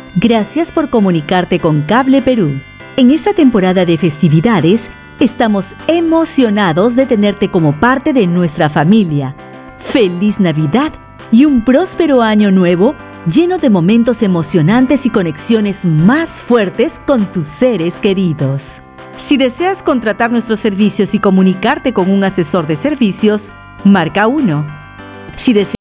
Gracias por comunicarte con Cable Perú. En esta temporada de festividades, estamos emocionados de tenerte como parte de nuestra familia. ¡Feliz Navidad y un próspero año nuevo lleno de momentos emocionantes y conexiones más fuertes con tus seres queridos! Si deseas contratar nuestros servicios y comunicarte con un asesor de servicios, marca 1. Si deseas